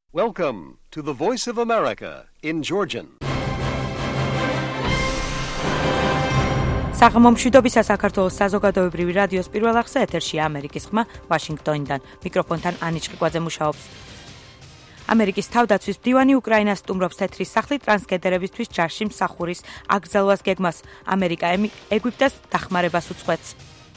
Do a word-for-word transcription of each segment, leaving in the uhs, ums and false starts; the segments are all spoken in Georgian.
Welcome to the Voice of America in Georgian. საღამომშვიდობისა საქართველოს საზოგადოებრივი რადიოს პირველ ახსა ეთერშია ამერიკის ხმა ვაშინგტონიდან. მიკროფონთან ანი ჭყიკვაძე მუშაობს. ამერიკის თავდაცვის მდივანი უკრაინას სტუმრობს თეთრი სახლი ტრანსგენდერებისთვის ჯარში მსახურის აკრძალვას გეგმას. ამერიკა ეგვიპტეს დახმარებას უწყვეტს.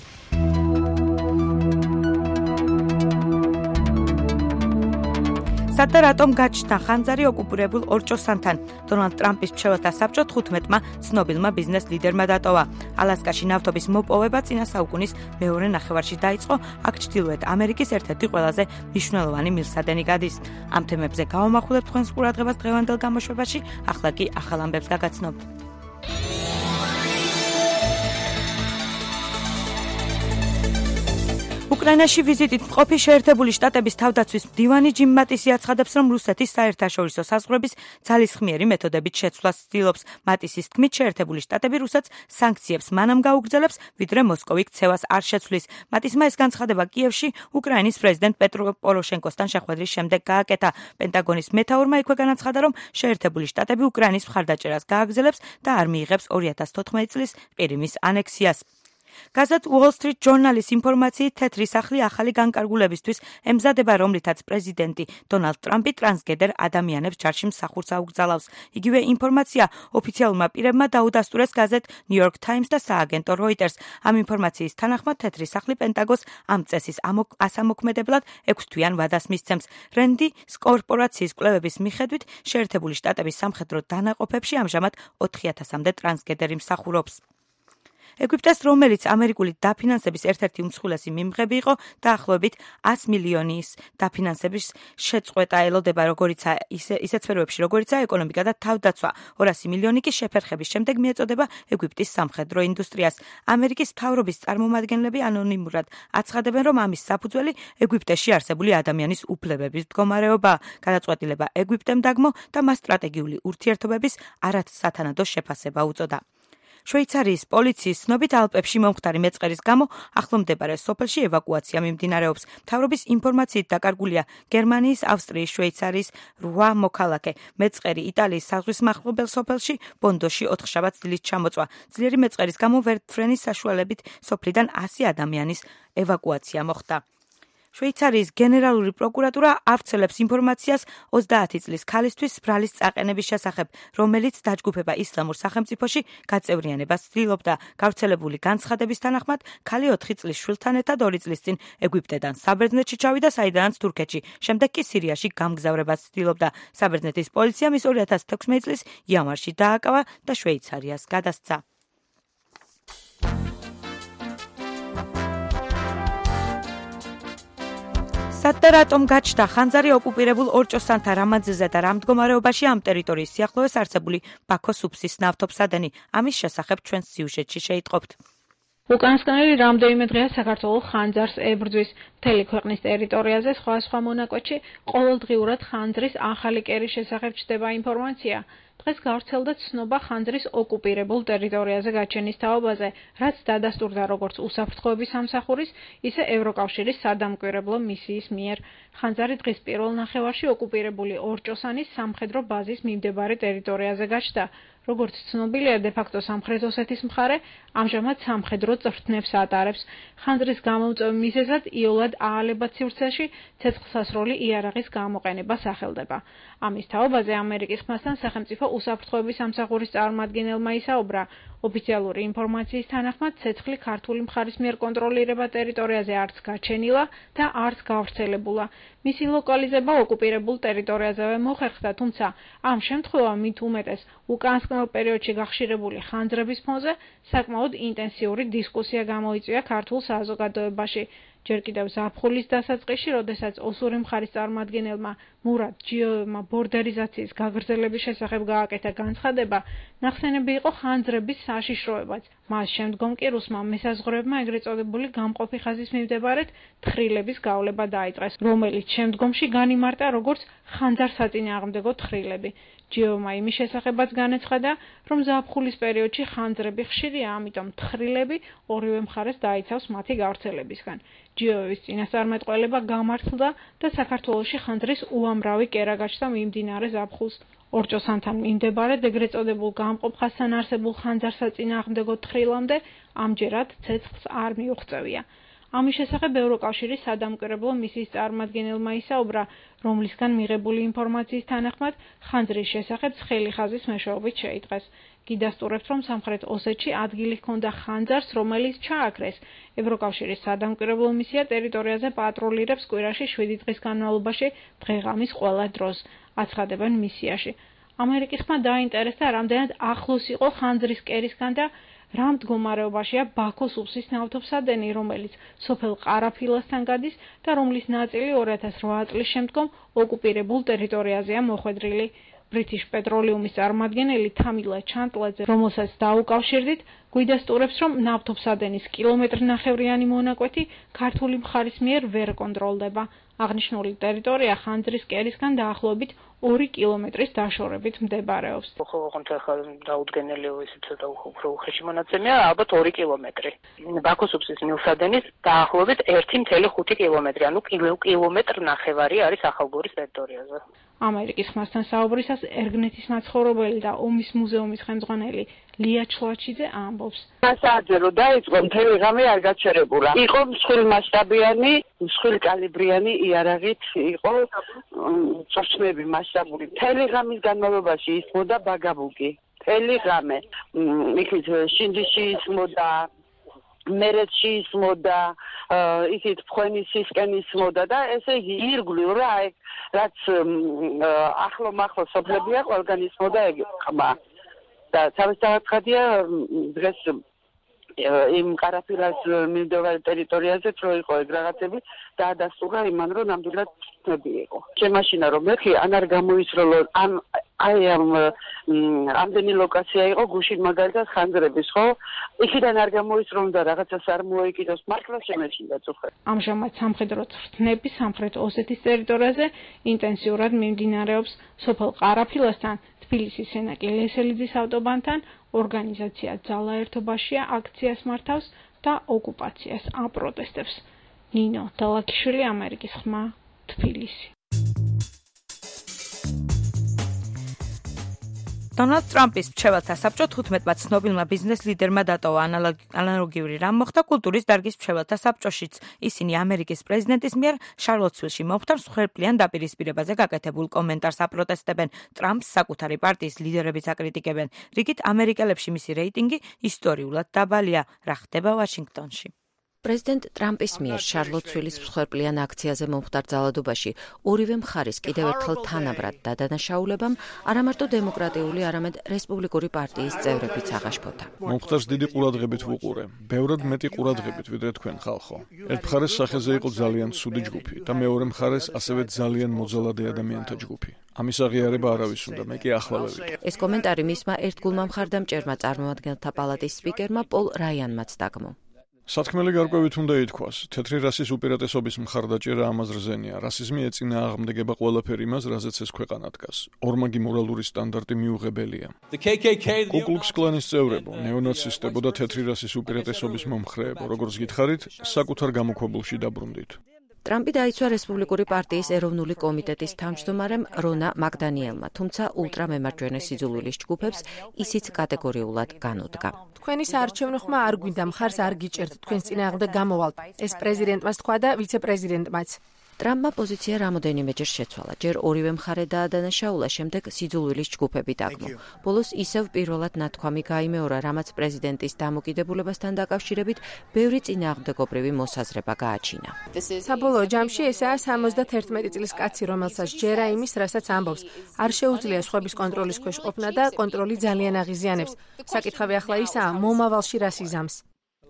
სადა რატომ გაჩნდა ხანძარი ოკუპირებულ ორჭოსანთან. დონალდ ტრამპის მრჩეველთა საბჭო თხუთმეტმა ცნობილმა ბიზნეს ლიდერმა დატოვა. ალასკაში ნავთობის მოპოვება წინა საუკუნის მეორე ნახევარში დაიწყო. აქ ჩრდილოეთ ამერიკის ერთ-ერთი ყველაზე მნიშვნელოვანი მილსადენი გადის. ამ თემებზე გავამახვილებთ თქვენს ყურადღებას დღევანდელ გამოშვებაში, ახლა კი ახალ ამბებს გაგაცნობთ. უკრაინაში ვიზიტით მყოფი შეერთებული შტატების თავდაცვის მდივანი ჯიმ მატისი აცხადებს, რომ რუსეთის საერთაშორისო საზღვრების ძალისხმიერი მეთოდებით შეცვლას ცდილობს. მატისის თქმით, შეერთებული შტატები რუსეთს სანქციებს მანამ გაუგრძელებს, ვიდრე მოსკოვი ქცევას არ შეცვლის. მატისმა ეს განცხადება კიევში უკრაინის პრეზიდენტ პეტრო პოროშენკოსთან შეხვედრის შემდეგ გააკეთა. პენტაგონის მეთაურმა იქვე განაცხადა, რომ შეერთებული შტატები უკრაინის მხარდაჭერას გააგრძელებს და არ მიიღებს ორი ათას თოთხმეტი წლის ყირიმის ანექსიას. გაზეთ Wall Street Journal-ის ინფორმაციით თეთრი სახლი ახალი განკარგულებისთვის ემზადება, რომლითაც პრეზიდენტი დონალდ ტრამპი ტრანსგენდერ ადამიანებს ჯარში მსახურს აუკრძალავს. იგივე ინფორმაცია ოფიციალურმა პირებმა დაუდასტურეს გაზეთ New York Times და სააგენტო Reuters. ამ ინფორმაციის თანახმად თეთრი სახლი პენტაგონს ამ წესის ასამოქმედებლად ექვსთვიან ვადას მისცემს. რენდი კორპორაციის კვლევების მიხედვით შეერთებული შტატების სამხედრო დანაყოფებში ამჟამად ოთხი ათასამდე ტრანსგენდერი მსახურობს. ეგვიპტეს, რომელიც ამერიკული დაფინანსების ერთ-ერთი უმსხვილესი მიმღები იყო, დაახლოებით ას მილიონის დაფინანსების შეწყვეტა ელოდება, როგორიცაა ისე სფეროებში, როგორიცაა ეკონომიკა და თავდაცვა. ორასი მილიონი კი შეფერხების შემდეგ მიეწოდება ეგვიპტის სამხედრო ინდუსტრიას. ამერიკის მთავრობის წარმომადგენლები ანონიმურად აცხადებენ, რომ ამის საფუძველი ეგვიპტეში არსებული ადამიანის უფლებების მდგომარეობა, გადაწყვეტილება ეგვიპტემ დაგმო და მას სტრატეგიული ურთიერთობების არასათანადო შეფასება უწოდა. შვეიცარიის პოლიციის ცნობით ალპებში მომხდარი მეწყერის გამო ახლომდებარე სოფელში ევაკუაცია მიმდინარეობს. მთავრობის ინფორმაციით დაკარგულია გერმანიის, ავსტრიის, შვეიცარიის რვა მოქალაქე. მეწყერი იტალიის საზღვრის მახლობელ სოფელში ბონდოში ოთხშაბათს დილით ჩამოწვა. ძლიერი მეწყერის გამო ვერტფრენის საშუალებით სოფლიდან ასი ადამიანის ევაკუაცია მოხდა. შვეიცარიის გენერალური პროკურატურა ავრცელებს ინფორმაციას ოცდაათი წლის ქალისთვის ბრალის წაყენების შესახებ, რომელიც დაჯგუფება ისლამურ სახელმწიფოში გაწევრიანებას ცდილობდა. გავრცელებული განცხადების თანახმად, ქალი ოთხი წლის შვილთან ერთად ორი წლის წინ ეგვიპტედან საბერძნეთში ჩავიდა, საიდანაც თურქეთში, შემდეგ კი სირიაში გამგზავრებას ცდილობდა. საბერძნეთის პოლიციამ ის ორი ათას თექვსმეტი წლის იანვარში დააკავა და შვეიცარიას გადასცა. სადა რატომ გაჩნდა ხანძარი ოკუპირებულ ორჭოსანთა რამაძეზე და რა მდგომარეობაში ამ ტერიტორიის სიახლოვეს არსებული ბაქოს უფსის ნავთობსადენი. ამის შესახებ ჩვენს სიუჟეტში შეიტყობთ. უკანასკნელი რამდენიმე დღეა საქართველოს ხანძარს ებრძვის. მთელი ქვეყნის ტერიტორიაზე სხვადასხვა მონაკვეთში ყოველდღიურად ხანძრის ახალი კერის შესახებ ჩნდება ინფორმაცია. დღეს გავრცელდა ცნობა ხანძრის ოკუპირებულ ტერიტორიაზე გაჩენის თაობაზე, რაც დადასტურდა როგორც უსაფრთხოების სამსახურის, ისე ევროკავშირის სადამკვირვებლო მისიის მიერ. ხანძარი დღის პირველ ნახევარში ოკუპირებული ორჭოსანის სამხედრო ბაზის მიმდებარე ტერიტორიაზე გაჩნდა. როგორც ცნობილია, დე-ფაქტო სამხრეთ ოსეთის მხარე ამჟამად სამხედრო წვრთნებს ატარებს. ხანძრის გამომწვევ მიზეზად იოლად აალებად სივრცეში ცეცხლსასროლი იარაღის გამოყენება სახელდება. ამის თაობაზე ამერიკის ხმასთან სახელმწიფო უსაფრთხოების სამსახურის წარმომადგენელმა ისაუბრა. ოფიციალური ინფორმაციის თანახმად, ცეცხლი ქართული მხარის მიერ კონტროლირება ტერიტორიაზე არც გაჩენილა და არც გავრცელებულა. მისი ლოკალიზება ოკუპირებულ ტერიტორიაზევე მოხერხდა, თუმცა ამ შემთხვევამ მით უმეტეს უკანასკნელ პერიოდში გახშირებული ხანძრების ფონზე საკმაოდ ინტენსიური დისკუსია გამოიწვია ქართულ საზოგადოებაში. ჯერ კიდევ ზაფხულის დასაწყისში, როდესაც ოსური მხარის წარმომადგენელმა მურად ჯიოვებმა ბორდერიზაციის გაგრძელების შესახებ გააკეთა განცხადება, ნახსენები იყო ხანძრების საშიშროებაც. მას შემდგომ კი რუსმა მესაზღვრეებმა ეგრეთ წოდებული გამყოფი ხაზის მიმდებარედ თხრილების გავლება დაიწყეს, რომელიც შემდგომში განიმარტა როგორც ხანძარსაწინააღმდეგო თხრილები. ჯიოვმა იმის შესახებაც განაცხადა, რომ ზაფხულის პერიოდში ხანძრები ხშირია, ამიტომ თხრილები ორივე მხარეს დაიცავს მათი გავრცელებისგან. ჯიოვის წინასწარმეტყველება გამართლდა და საქართველოში ხანძრის უამრავი კერა გაჩნდა მიმდინარე ზაფხულს. ორჭოსანთან მიმდებარე ეგრეთ წოდებულ გამყოფხასთან არსებულ ხანძარსაწინააღმდეგო თხრილამდე ამჯერად ცეცხლს არ მიუღწევია. ამის შესახებ ევროკავშირის სადამკვირვებლო მისიის წარმომადგენელმა ისაუბრა, რომლისგან მიღებული ინფორმაციის თანახმად ხანძრის შესახებ ცხელი ხაზის მეშვეობით შეიტყვეს. გიდასტურებთ, რომ სამხრეთ ოსეთში ადგილი ჰქონდა ხანძარს, რომელიც ჩააქრეს. ევროკავშირის სადამკვირვებლო მისია ტერიტორიაზე პატრულირებს კვირაში შვიდი დღის განმავლობაში დღე-ღამის ყველა დროს, აცხადებენ მისიაში. ამერიკის ხმა დაინტერესდა, რამდენად ახლოს იყო ხანძრის კერისგან და რა მდგომარეობაშია ბაქოს უბსის ნავთობსადენი, რომელიც სოფელ ყარაფილასთან გადის და რომლის ნაწილი ორი ათას რვა წლის შემდგომ ოკუპირებულ ტერიტორიაზეა მოხვედრილი. ბრიტიშ პეტროლიუმის წარმომადგენელი თამილა ჩანტლაძე, რომელსაც დაუკავშირდით, გვიდასტურებს, რომ ნავთობსადენის კილომეტრნახევრიანი მონაკვეთი ქართული მხარის მიერ ვერ კონტროლდება. აღნიშნული ტერიტორია ხანძრის კერისგან დაახლოებით ორი კილომეტრის დაშორებით მდებარეობს. ოღონდ ახლა დაუდგენელი ისე ცოტა უფრო უხეში მონაცემია, ალბათ ორი კილომეტრი. ბაქოს უბსის მილსადენის დაახლოებით ერთი კoma ხუთი კილომეტრი, ანუ კილომეტრნახევარი არის ახალგორის ტერიტორიაზე. ამერიკის ხმასთან საუბრისას ერგნეთის მაცხოვრებელი და ომის მუზეუმის ხელმძღვანელი ლია ჩლაჩიძე ამბობს. სასაძერო დაიწყო მთელი ღამე არ გაჩერებულა. იყო მსხვილმასშტაბიანი, მსხვილკალიბრიანი იარაღით იყო წორსმები მასშტაბური. მთელი ღამის განმავლობაში ისმოდა ბაგაბუგი. მთელი ღამე. იქით შინდიში ისმოდა, მერეთში ისმოდა, იქით ფხვენისისკენ ისმოდა და ესე იგი ირგვლივ რა, რაც ახლო-მახლო სოფლებია, ყველგან ისმოდა ეგ ხმა. და თავისთავადია დღეს იმ ყარაფილას მიმდებარე ტერიტორიაზე რო იყო ეგ რაღაცები დაადასტურა იმან, რომ ნამდვილად თვები იყო. შემაშინა რომ მეხი ან არ გამოისროლო, ან აი ამ ამდენი ლოკაცია იყო გუშინ მაგალითად ხანძრების, ხო? იქიდან არ გამოისროლდა რაღაცას არ მოეკიდოს, მართლა შემეჩნდა წუხე. ამჟამად სამხედრო წვრთნები სამხრეთ ოსეთის ტერიტორიაზე ინტენსიურად მიმდინარეობს. სოფელ ყარაფილასთან თბილისის სენაკი ლესელიძის ავტობანთან ორგანიზაცია ძალა ერთობაშია აქციას მართავს და ოკუპაციას აპროტესტებს. ნინო დალაკიშვილი, ამერიკის ხმა, თბილისი. დონალდ ტრამპის მრჩეველთა საბჭო თხუთმეტმა ცნობილმა ბიზნეს ლიდერმა დატოვა. ანალოგიური რამ მოხდა კულტურის დარგის მრჩეველთა საბჭოშიც. ისინი ამერიკის პრეზიდენტის მიერ შარლოტსვილში მომხდარ მსხვერპლიან დაპირისპირებაზე გაკეთებულ კომენტარს აპროტესტებენ. ტრამპს საკუთარი პარტიის ლიდერებიც აკრიტიკებენ. რიგით ამერიკელებში მისი რეიტინგი ისტორიულად დაბალია. რა ხდება ვაშინგტონში? პრეზიდენტ ტრამპის მიერ შარლოტსვილის მსხვერპლიან აქციაზე მომხდარ ძალადობაში ორივე მხარის კიდევ ერთხელ თანაბრად დადანაშაულებამ არამარტო დემოკრატიული, არამედ რესპუბლიკური პარტიის წევრებიც აღაშფოთა. მომხდარს დიდი ყურადღებით ვუყურე. ბევრად მეტი ყურადღებით, ვიდრე თქვენ ხალხო. ერთ მხარეს სახეზე იყო ძალიან ცუდი ჯგუფი და მეორე მხარეს ასევე ძალიან მოძალადე ადამიანთა ჯგუფი. ამის აღიარება არავის უნდა, მე კი ახლა ვევიქ. ეს კომენტარი მისმა ერთგულმა მხარდამჭერმა წარმომადგენელთა პალატის სპიკერმა პოლ რაიანმაც დაგმო. სათქმელი გარკვევით უნდა ითქვას, თეთრი რასის უპირატესობის მხარდაჭერა ამაზრზენია. რასიზმი ეწინააღმდეგება ყველაფერ იმას, რაზეც ეს ქვეყანა დგას. ორმაგი მორალური სტანდარტი მიუღებელია. კუკლუქს კლანის წევრებო, ნეონაცისტებო და თეთრი რასის უპირატესობის მომხრეებო, როგორც გითხარით, საკუთარ გამოქვაბულში დაბრუნდით. ტრამპი დაიცვა რესპუბლიკური პარტიის ეროვნული კომიტეტის თავმჯდომარემ რონა მაკდანიელმა, თუმცა ულტრამემარჯვენე სიძულვილის ჯგუფებს ისიც კატეგორიულად განუდგა. თქვენი საარჩევნო ხმა არ გვინდა, მხარს არ გიჭერთ, თქვენს წინააღმდეგ გამოვალთ. ეს პრეზიდენტმაც თქვა და ვიცე-პრეზიდენტმაც. ტრამპმა პოზიცია რამოდენიმეჯერ შეცვალა. ჯერ ორივე მხარე დაადანაშაულა, შემდეგ სიძულვილის ჯგუფები დაგმო. ბოლოს ისევ პირველად ნათქვამი გაიმეორა, რამაც პრეზიდენტის დამოკიდებულებასთან დაკავშირებით ბევრი წინააღმდეგობრივი მოსაზრება გააჩინა. საბოლოო ჯამში ესაა სამოცდაერთმეტი წლის კაცი, რომელსაც ჯერა იმის, რასაც ამბობს. არ შეუძლია სხვების კონტროლის ქვეშ ყოფნა და კონტროლი ძალიან აღიზიანებს. საკითხავი ახლა ისაა, მომავალში რას იზამს.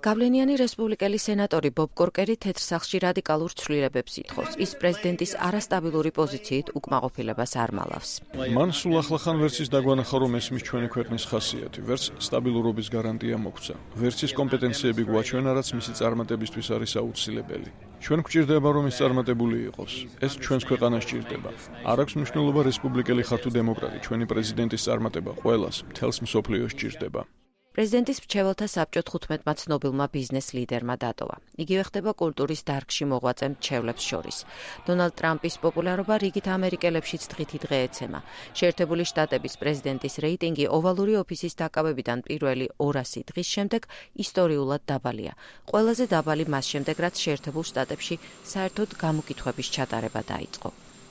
გავლენიანი რესპუბლიკელი სენატორი ბობ კორკერი თეთრ სახლში რადიკალურ ცვლილებებს ითხოვს. ის პრეზიდენტის არასტაბილური პოზიციით უკმაყოფილებას არ მალავს. მან სულ ახლახან ვერც ის დაგვანახა, რომ ესმის ჩვენი ქვეყნის ხასიათი, ვერც სტაბილურობის გარანტია მოგვცა. ვერც ის კომპეტენციები გვაჩვენა, რაც მისი წარმატებისთვის არის აუცილებელი. ჩვენ გვჭირდება, რომ ის წარმატებული იყოს. ეს ჩვენს ქვეყანას ჭირდება. არ აქვს მნიშვნელობა რესპუბლიკელი ხარ თუ დემოკრატი, ჩვენი პრეზიდენტის წარმატება ყველას, მთელს მსოფლიოს ჭირდება. პრეზიდენტის მრჩეველთა საბჭო თხუთმეტმა ცნობილმა ბიზნეს ლიდერმა დატოვა. იგივე ხდება კულტურის დარგში მოღვაწე მრჩევლებს შორის. დონალდ ტრამპის პოპულარობა რიგით ამერიკელებშიც დღითი დღე ეცემა. შეერთებული შტატების პრეზიდენტის რეიტინგი ოვალური ოფისის დაკავებიდან პირველი ორასი დღის შემდეგ ისტორიულად დაბალია. ყველაზე დაბალი მას შემდეგ, რაც შეერთებულ შტატებში საერთოდ გამოკითხვების ჩატარება დაიწყო.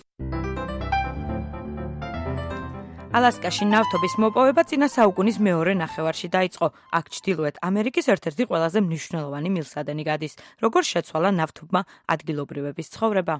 ალასკაში ნავთობის მოპოვება წინა საუკუნის მეორე ნახევარში დაიწყო. აქ ჩრდილოეთ ამერიკის ერთ-ერთი ყველაზე მნიშვნელოვანი მილსადენი გადის. როგორ შეცვალა ნავთობმა ადგილობრივების ცხოვრება?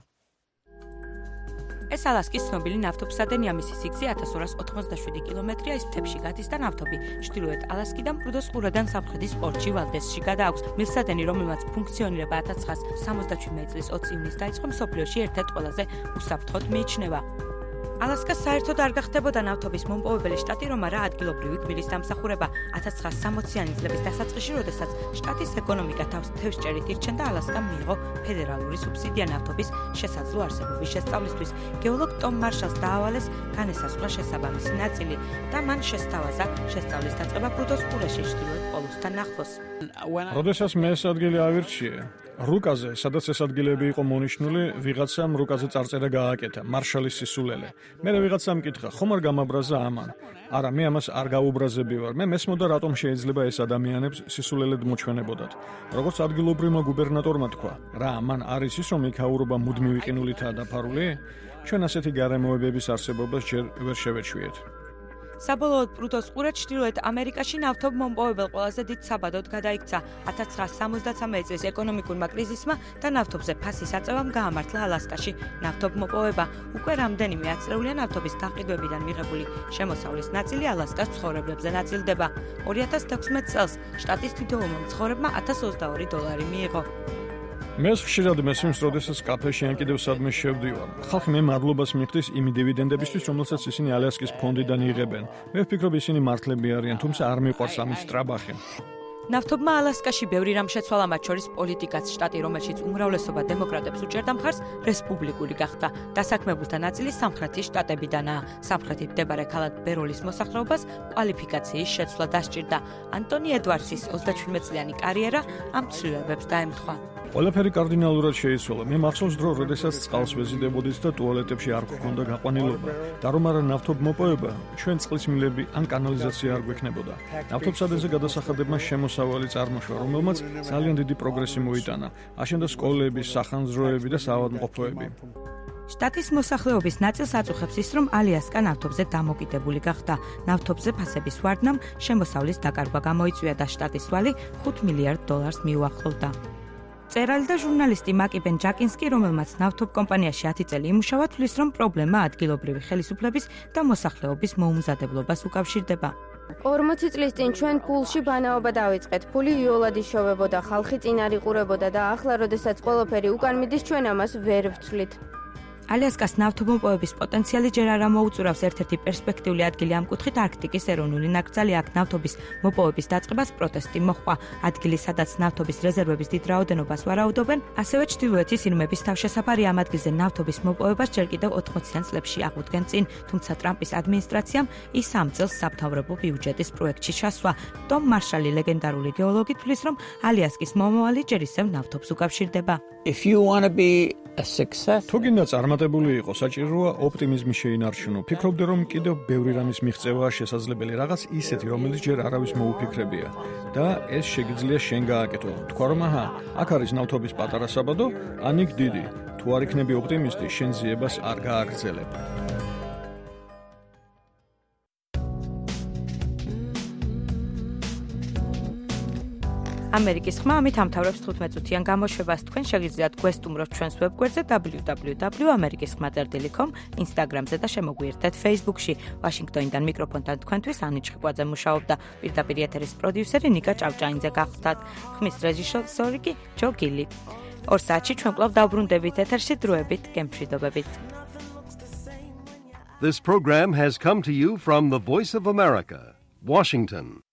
ეს ალასკის ცნობილი ნავთობსადენია, მისი სიგრძე ათას ორას ოთხმოცდაშვიდი კილომეტრია, ის მთებში გადის და ნავთობი ჩრდილოეთ ალასკიდან პრუდოს ყურედან სამხრეთის პორტში ვალდესში გადააქვს. მილსადენი, რომელმაც ფუნქციონირება ათას ცხრაას სამოცდაშვიდმეტი წლის ოცი ივნისს დაიწყო, მსოფლიოში ერთ-ერთ ყველაზე უსაფრთხოდ მიიჩნევა. ალასკა საერთოდ არ გახდებოდა ნავთობის მომპოვებელი შტატი, რომ არა ადგილობრივი გმირის დამსახურება. ათას ცხრაას სამოციანი წლების დასაწყისში, როდესაც შტატის ეკონომიკა თავს თევზჭერით ირჩენდა, ალასკამ მიიღო ფედერალური სუბსიდია ნავთობის შესაძლო არსებობის შესწავლისთვის. გეოლოგ ტომ მარშალს დაავალეს განესაზღვრა შესაბამისი ნაწილი და მან შესთავაზა შესწავლის დაწყება პრუდოს ყურეში ჩრდილოეთ პოლუსთან ახლოს. როდესაც მე ეს ადგილი ავირჩიე, რუკაზე, სადაც ეს ადგილები იყო მონიშნული, ვიღაცამ რუკაზე წარწერა გააკეთა, მარშალის სისულელე. მე ვიღაცამ მკითხა, ხომ არ გამაბრაზა ამან? არა, მე ამას არ გაუბრაზები ვარ. მე მესმოდა, რატომ შეიძლება ეს ადამიანებს სისულელედ მოჩვენებოდათ. როგორც ადგილობრივმა გუბერნატორმა თქვა, რა, მან არის ის, რომ იქაურობა მუდმივი ყინულითაა დაფარული? ჩვენ ასეთი გარემოებების არსებობას ჯერ ვერ შევეჩვიეთ. საბოლოოდ პრუდოს ყურე ჩრდილოეთ ამერიკაში ნავთობ მომპოვებელ ყველაზე დიდ საბადოდ გადაიქცა. ათას ცხრაას სამოცდათრამეტი წლის ეკონომიკურმა კრიზისმა და ნავთობზე ფასის აწევამ გაამართლა ალასკაში ნავთობ მოპოვება. უკვე რამდენიმე აწეულია ნავთობის გაყიდვებიდან მიღებული შემოსავლის ნაწილი ალასკას მცხოვრებლებზე ნაწილდება. ორი ათას თექვსმეტ წელს შტატის თითოეულმა მცხოვრებმა ათას ოცდაორი დოლარი მიიღო. მე ხშირად მესმის, როდესაც კაფეში ან კიდევ სადმე შევდივარ. ხალხი მე მადლობას მიხდის იმ დივიდენდებისთვის, რომელსაც ისინი ალასკის ფონდიდან იღებენ. მე ვფიქრობ, ისინი მართლები არიან, თუმცა არ მიყვარს ამის ტრაბახი. ნავთობმა ალასკაში ბევრი რამ შეცვალა, მათ შორის პოლიტიკაც. შტატი, რომელშიც უმრავლესობა დემოკრატებს უჭერდა მხარს, რესპუბლიკური გახდა. დასაქმებულთა ნაწილი სამხრეთის შტატებიდანაა. სამხრეთით მდებარე ქალაქ ბეროლის მოსახლეობას კვალიფიკაციის შეცვლა დასჭირდა. ანტონი ედვარდსის ოცდაშვიდმეტწლიანი კარიერა ამ ცვლილებებს დაემთხვა. ყველაფერი კარდინალურად შეიცვალა. მე მახსოვს დრო, როდესაც წყალს ვეზიდებოდით და ტუალეტებში არ გქონდა გაყვანილობა. და რომ არა ნავთობ მოპოვება, ჩვენ წყლის მილები ან კანალიზაცია არ გვექნებოდა. ნავთობსადენზე გადასახადებმა შემოსავალი წარმოშვა, რომელმაც ძალიან დიდი პროგრესი მოიტანა. აშენდა სკოლები, სახანძროები და საავადმყოფოები. შტატის მოსახლეობის ნაწილს აწუხებს ის, რომ ალასკა ნავთობზე დამოკიდებული გახდა. ნავთობზე ფასების ვარდნამ შემოსავლის დაკარგვა გამოიწვია და შტატის ვალი ხუთ მილიარდ დოლარს მიუახლოვდა. წერალი და ჟურნალისტი მაკი ბენ ჯაკინსკი, რომელმაც ნავთობ კომპანიაში ათი წელი იმუშავა, თვლის, რომ პრობლემა ადგილობრივი ხელისუფლების და მოსახლეობის მოუმზადებლობას უკავშირდება. ორმოცი წლის წინ ჩვენ პულში ბანაობა დავიწყეთ. ფული იოლად იშოვებოდა, ხალხი წინ არ იყურებოდა და ახლა, როდესაც ყველაფერი უკან მიდის, ჩვენ ამას ვერ ვცვლით. ალასკას ნავთობმოპოვების პოტენციალი ჯერ არ ამოუწურავს. ერთ-ერთი პერსპექტიული ადგილი ამ კუთხით არქტიკის ეროვნული ნაკრძალი. აქ ნავთობის მოპოვების დაწყებას პროტესტი მოჰყვა. ადგილი, სადაც ნავთობის რეზერვების დიდ რაოდენობას ვარაუდობენ, ასევე ჩრდილოეთის ირმების თავშესაფარი. ამ ადგილზე ნავთობის მოპოვებას ჯერ კიდევ ოთხმოციან წლებში აღუდგენ წინ, თუმცა ტრამპის ადმინისტრაციამ ის ამ წელს სამთავრობო ბიუჯეტის პროექტში ჩასვა. ტომ მარშალი, ლეგენდარული გეოლოგი, თვლის, რომ ალასკის მომავალი ჯერ ისევ ნავთობს უკავშირდება. If you want to be a success, თუ გინდა წარმატებული იყო, საჭიროა ოპტიმიზმი შეინარჩუნო. ფიქრობდი, რომ კიდევ ბევრი რამის მიღწევაა შესაძლებელი, რაღაც ისეთი, რომელიც ჯერ არავის მოუფიქრებია და ეს შეგიძლია შენ გააკეთო. თქვა რომ აჰა, აქ არის ნავთობის პატარა საბადო, ან იქ დიდი. თუ არ იქნები ოპტიმისტი, შენ ძიებას არ გააგრძელებ. ამერიკის ხმა ამით ამთავრებს თხუთმეტ წუთიან გამოშვებას. თქვენ შეგიძლიათ გვესტუმროთ ჩვენს ვებგვერდზე double-u double-u double-u dot amerikis khma dot com, Instagram-ზე და შემოგვიერთდეთ Facebook-ში. ვაშინგტონიდან მიკროფონთან თქვენთვის ანი ჩხიკვაძე მუშაობდა. პირდაპირ ეთერის პროდიუსერი ნიკა ჭავჭაინძე გახლდათ. ხმის რეჟისორი კი ჯო გილი. ორ საათში ჩვენ კვლავ დავბრუნდებით ეთერში დროებით, გემშვიდობებით. This program has come to you from the Voice of America, Washington.